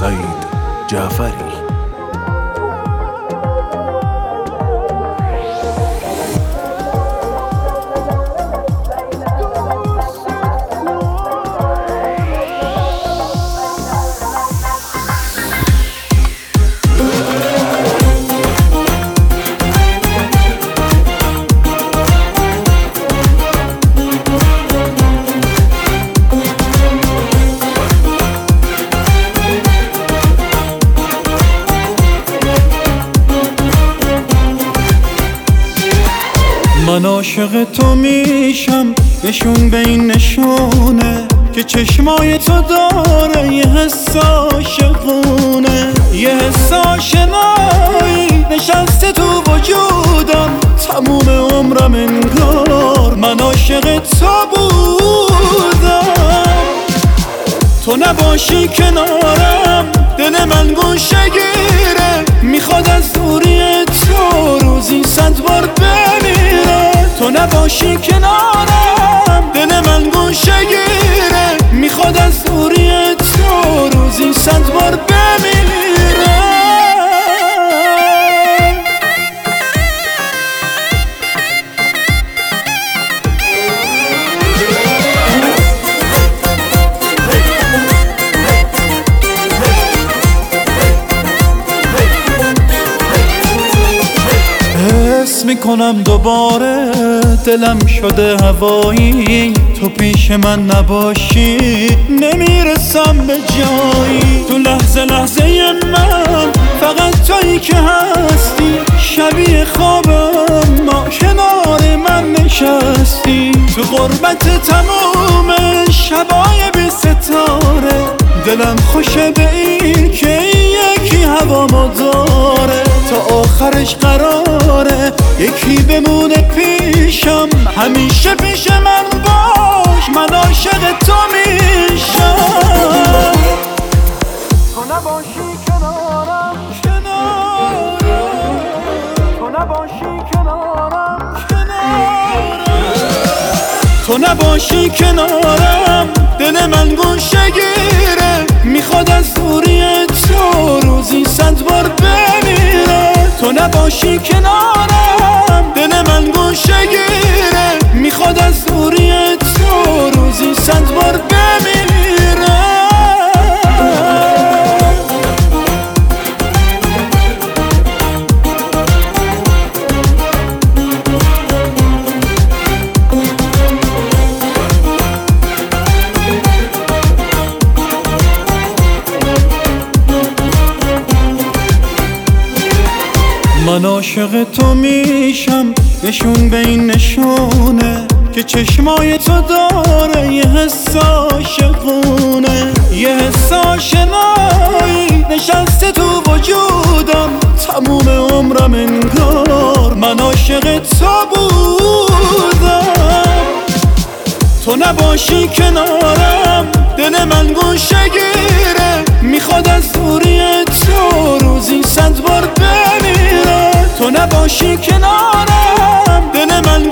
سعید جعفری. من عاشق تو میشم، نشون به این نشونه که چشمای تو داره یه حس عاشقونه، یه حس آشنایی نشسته تو وجودم تموم عمرم انگار من عاشق تو بودم. تو نباشی کنارم دل من گوشه گیره، میخواد از دوری تو روزی 100 بار بمیره. تو نباشی کنارم دل من گوشه گیره، میخواد از دوری تو روزی 100 بار بمیره. حس میکنم دوباره دلم شده هوایی، تو پیش من نباشی نمیرسم به جایی. تو لحظه لحظه من فقط تویی که هستی، شبیه خوابم ما کنار من نشستی. تو غربت تموم شبای بی ستاره، دلم خوشه به این که یکی هوامو داره. تا آخرش قراره یکی بمونه پیشم، همیشه پیش من باش، من عاشق تو میشم. تو نباشی کنارم تو نباشی کنارم تو نباشی کنارم دل من گوشه گیره، میخواد از دوری تو روزی 100 بار بمیره. تو نباشی کنارم دل من گوشه گیره، میخواد از دوری تو روزی 100 بار بمیره. من عاشق تو میشم، نشون به این نشونه که چشمای تو داره یه حس عاشقونه، یه حس آشنایی نشسته تو وجودم تموم عمرم انگار من عاشق تو بودم. تو نباشی کنارم دل من گوشه گیره، میخواد از دوری تو روزی 100 بار بمیره. تو نباشی کنارم دل من